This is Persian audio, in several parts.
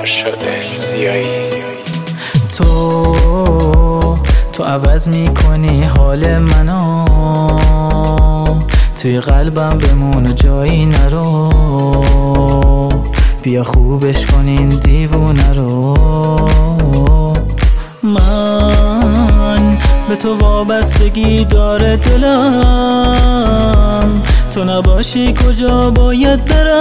فرشاد زیایی. تو عوض میکنی حال منو، توی قلبم بمون و جایی نرو، بیا خوبش کن این دیوونه رو. من به تو وابستگی داره دلم، تو نباشی کجا باید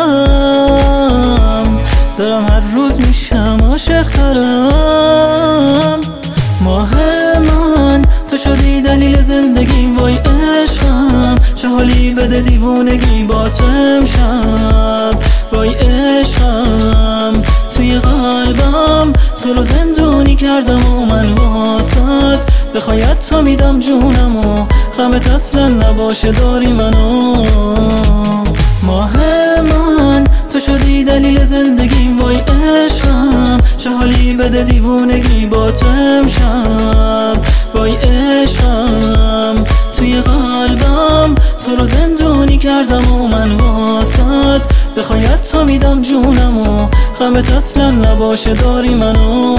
برم، دارم هر روز میشم عاشق‌ترم. ماه من تو شدی دلیل زندگیم، وای عشقم چه حالی بده دیوونگی با تو امشب، وای عشقم توی قلبم تو رو زندونی کردم و من واسط بخواید تا میدم جونم و غمت اصلا نباشه داری منو. ماه من تو شدی دلیل زندگیم، وای عشقم چه حالی بده دیوونگی با تو امشب، وای عشقم توی قلبم تو رو زندونی کردم و من واسط بخواید تا میدم جونم و غمت اصلا نباشه داری منو.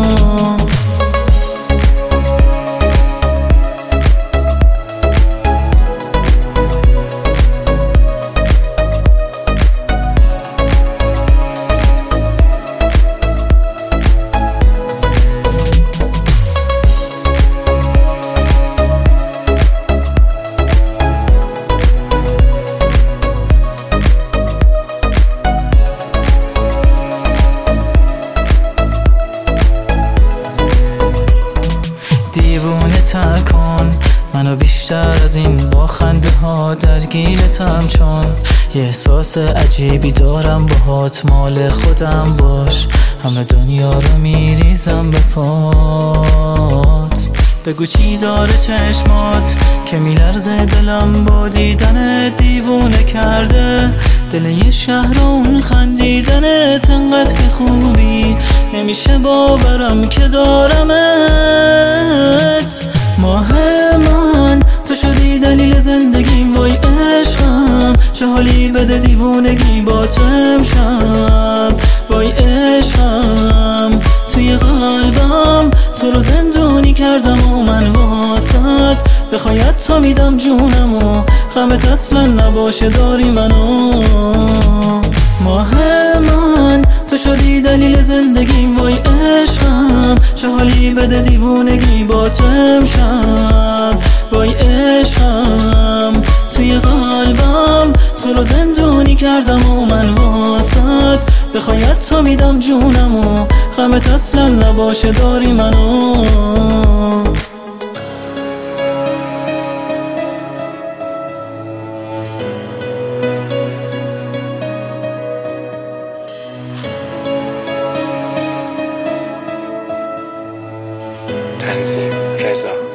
دیوونه تر کن منو بیشتر از این، با خنده ها درگیرتم چون یه احساس عجیبی دارم باهات، مال خودم باش همه دنیا رو میریزم به پات. بگو چی داره چشمات که میلرزه دلم با دیدن دیوونه کرده، دل یه شهر اون خندیدنت انقدر که خوبی نمیشه باورم که دارمت. ماه من تو شدی دلیل زندگیم، وای عشقم چه حالی بده دیوونگی با تو امشب، وای عشقم توی قلبم تو رو زندونی کردم و من واسط بخواید تا میدم جونم و غمت اصلا نباشه داری منو. ماه من تو شدی دلیل زندگیم، وای عشقم چه حالی بده دیوونگی با تو امشب، وای عشقم توی قلبم تو رو زندونی کردم و من واسط بخواید تا میدم جونم و غمت اصلا نباشه داری منو. تنظیم رضا.